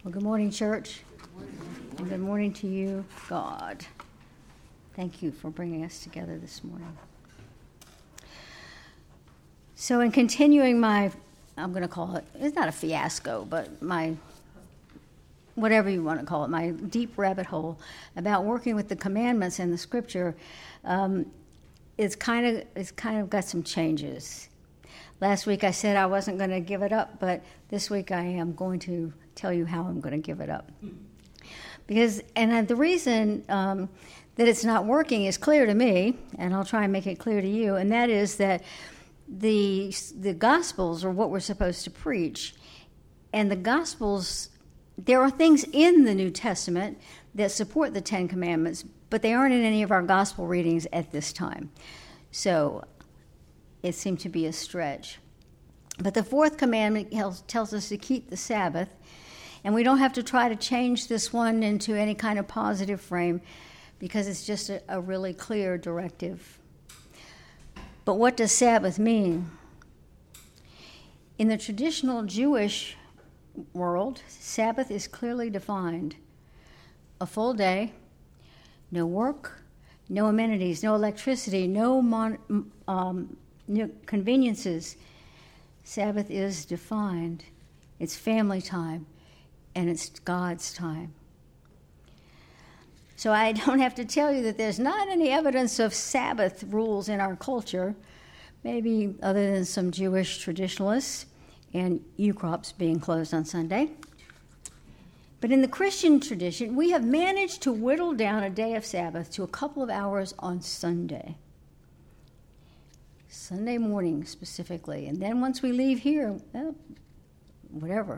Well, good morning, church. And good morning to you, God. Thank you for bringing us together this morning. So in continuing my, I'm going to call it, it's not a fiasco, but my, whatever you want to call it, my deep rabbit hole about working with the commandments in the scripture, it's kind of got some changes. Last week I said I wasn't going to give it up, but this week I am going to tell you how I'm going to give it up. The reason that it's not working is clear to me, and I'll try and make it clear to you, and that is that the Gospels are what we're supposed to preach, and the Gospels, there are things in the New Testament that support the Ten Commandments, but they aren't in any of our Gospel readings at this time. So it seemed to be a stretch. But the fourth commandment tells us to keep the Sabbath, and we don't have to try to change this one into any kind of positive frame because it's just a really clear directive. But what does Sabbath mean? In the traditional Jewish world, Sabbath is clearly defined. A full day, no work, no amenities, no electricity, no conveniences. Sabbath is defined. It's family time, and it's God's time. So I don't have to tell you that there's not any evidence of Sabbath rules in our culture, maybe other than some Jewish traditionalists and U-Crops being closed on Sunday. But in the Christian tradition, we have managed to whittle down a day of Sabbath to a couple of hours on Sunday morning specifically. And then once we leave here, well, whatever.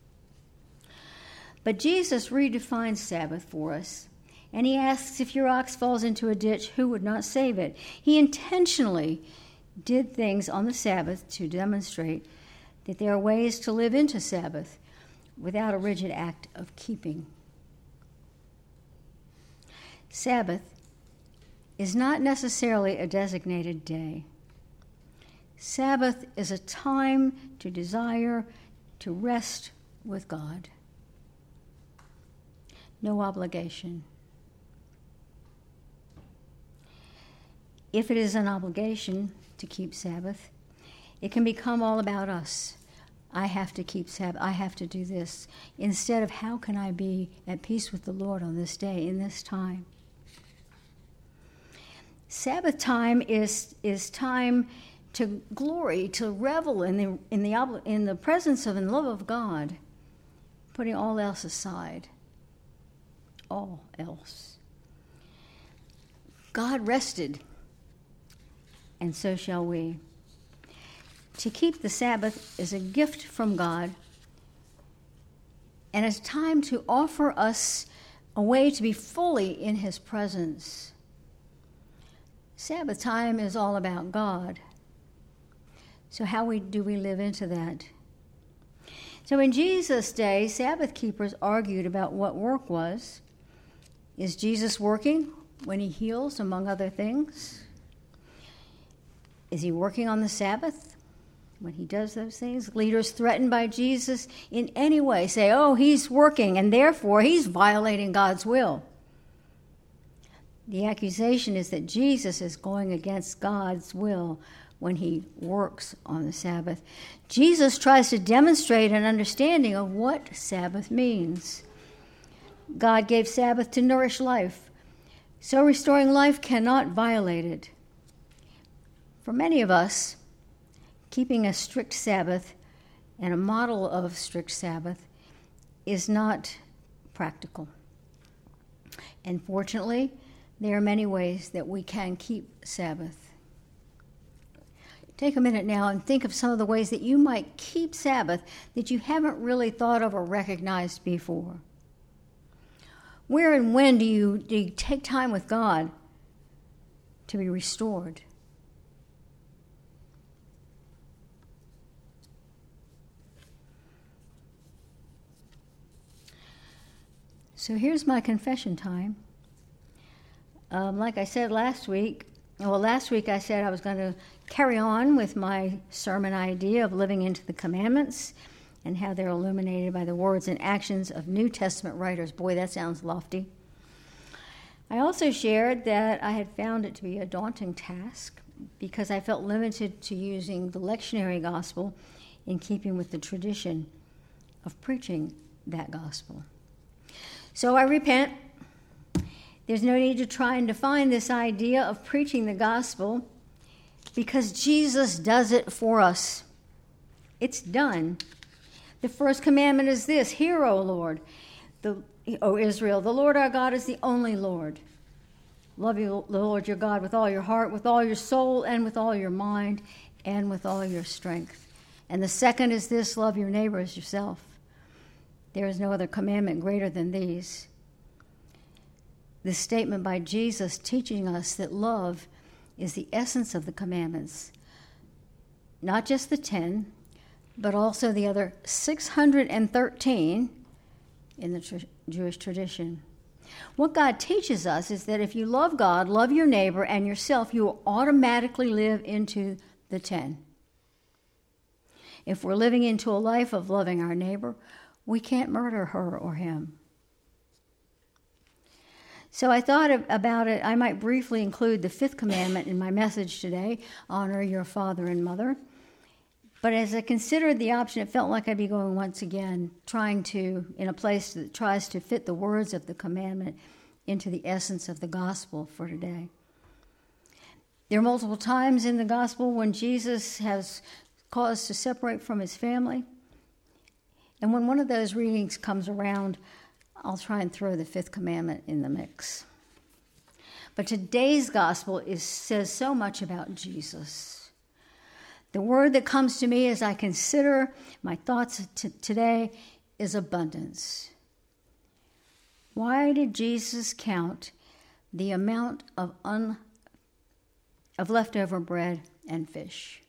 But Jesus redefines Sabbath for us, and he asks if your ox falls into a ditch, who would not save it? He intentionally did things on the Sabbath to demonstrate that there are ways to live into Sabbath without a rigid act of keeping. Sabbath is not necessarily a designated day. Sabbath is a time to desire to rest with God. No obligation. If it is an obligation to keep Sabbath, it can become all about us. I have to keep Sabbath. I have to do this. Instead of how can I be at peace with the Lord on this day, in this time. Sabbath time is time to glory, to revel in the presence of and love of God, putting all else aside. All else. God rested, and so shall we. To keep the Sabbath is a gift from God, and it's time to offer us a way to be fully in his presence. Sabbath time is all about God. So how do we live into that? So in Jesus' day, Sabbath keepers argued about what work was. Is Jesus working when he heals, among other things? Is he working on the Sabbath when he does those things? Leaders threatened by Jesus in any way say, oh, he's working, and therefore he's violating God's will. The accusation is that Jesus is going against God's will when he works on the Sabbath. Jesus tries to demonstrate an understanding of what Sabbath means. God gave Sabbath to nourish life, so restoring life cannot violate it. For many of us, keeping a strict Sabbath and a model of strict Sabbath is not practical. And fortunately, there are many ways that we can keep Sabbath. Take a minute now and think of some of the ways that you might keep Sabbath that you haven't really thought of or recognized before. Where and when do you take time with God to be restored? So here's my confession time. Like I said last week I said I was going to carry on with my sermon idea of living into the commandments and how they're illuminated by the words and actions of New Testament writers. Boy, that sounds lofty. I also shared that I had found it to be a daunting task because I felt limited to using the lectionary gospel in keeping with the tradition of preaching that gospel. So I repent. There's no need to try and define this idea of preaching the gospel because Jesus does it for us. It's done. The first commandment is this: Hear, O Lord, O Israel, the Lord our God is the only Lord. Love you, the Lord your God, with all your heart, with all your soul, and with all your mind, and with all your strength. And the second is this: love your neighbor as yourself. There is no other commandment greater than these. This statement by Jesus teaching us that love is the essence of the commandments, not just the 10, but also the other 613 in the Jewish tradition. What God teaches us is that if you love God, love your neighbor, and yourself, you will automatically live into the 10. If we're living into a life of loving our neighbor, we can't murder her or him. So I thought about it. I might briefly include the 5th commandment in my message today: honor your father and mother. But as I considered the option, it felt like I'd be going once again, in a place that tries to fit the words of the commandment into the essence of the gospel for today. There are multiple times in the gospel when Jesus has caused to separate from his family. And when one of those readings comes around, I'll try and throw the 5th commandment in the mix. But today's gospel says so much about Jesus. The word that comes to me as I consider my thoughts today is abundance. Why did Jesus count the amount of leftover bread and fish?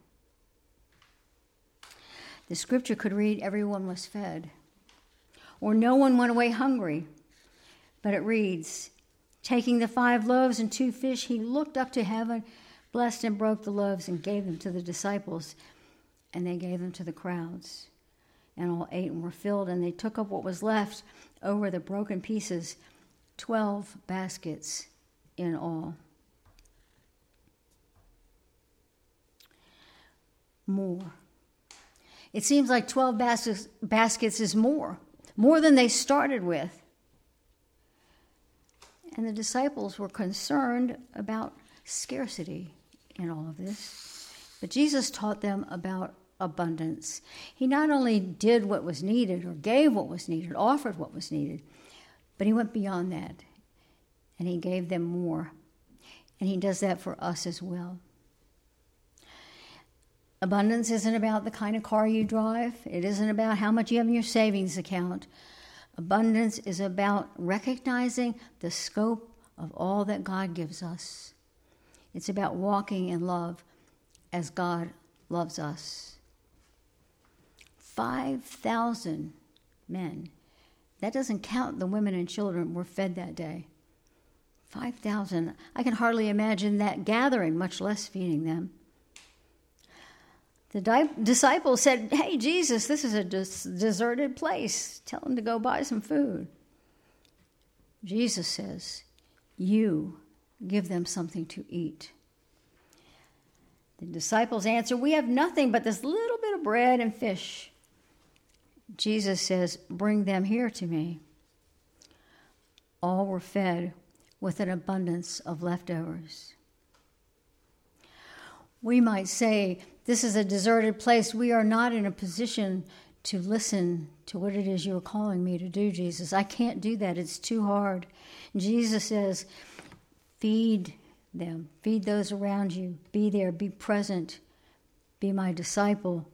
The scripture could read, everyone was fed, or no one went away hungry. But it reads, taking the 5 loaves and 2 fish, he looked up to heaven, blessed and broke the loaves and gave them to the disciples, and they gave them to the crowds. And all ate and were filled, and they took up what was left over the broken pieces, 12 baskets in all. More. It seems like 12 baskets is more than they started with. And the disciples were concerned about scarcity in all of this. But Jesus taught them about abundance. He not only did what was needed or gave what was needed, offered what was needed, but he went beyond that. And he gave them more. And he does that for us as well. Abundance isn't about the kind of car you drive. It isn't about how much you have in your savings account. Abundance is about recognizing the scope of all that God gives us. It's about walking in love as God loves us. 5,000 men. That doesn't count the women and children were fed that day. 5,000. I can hardly imagine that gathering, much less feeding them. The disciples said, hey, Jesus, this is a deserted place. Tell them to go buy some food. Jesus says, you give them something to eat. The disciples answer, we have nothing but this little bit of bread and fish. Jesus says, bring them here to me. All were fed with an abundance of leftovers. We might say, this is a deserted place. We are not in a position to listen to what it is you're calling me to do, Jesus. I can't do that. It's too hard. Jesus says, feed them. Feed those around you. Be there. Be present. Be my disciple.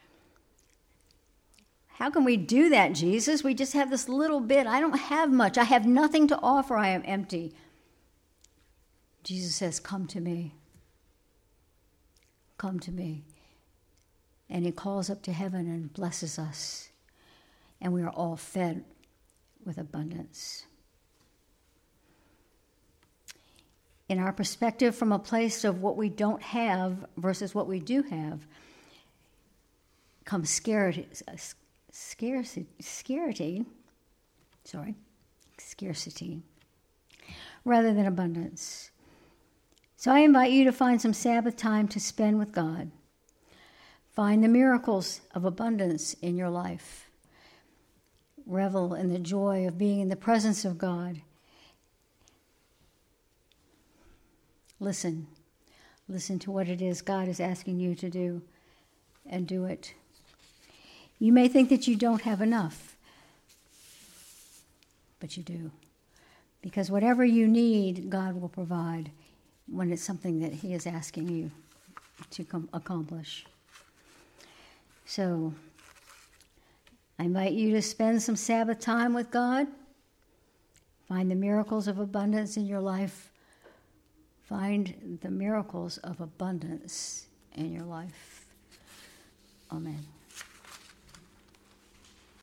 How can we do that, Jesus? We just have this little bit. I don't have much. I have nothing to offer. I am empty. Jesus says, come to me. Come to me. And he calls up to heaven and blesses us. And we are all fed with abundance. In our perspective from a place of what we don't have versus what we do have, come scarcity, rather than abundance. So I invite you to find some Sabbath time to spend with God. Find the miracles of abundance in your life. Revel in the joy of being in the presence of God. Listen to what it is God is asking you to do, and do it. You may think that you don't have enough, but you do. Because whatever you need, God will provide when it's something that He is asking you to accomplish. So, I invite you to spend some Sabbath time with God. Find the miracles of abundance in your life. Find the miracles of abundance in your life. Amen.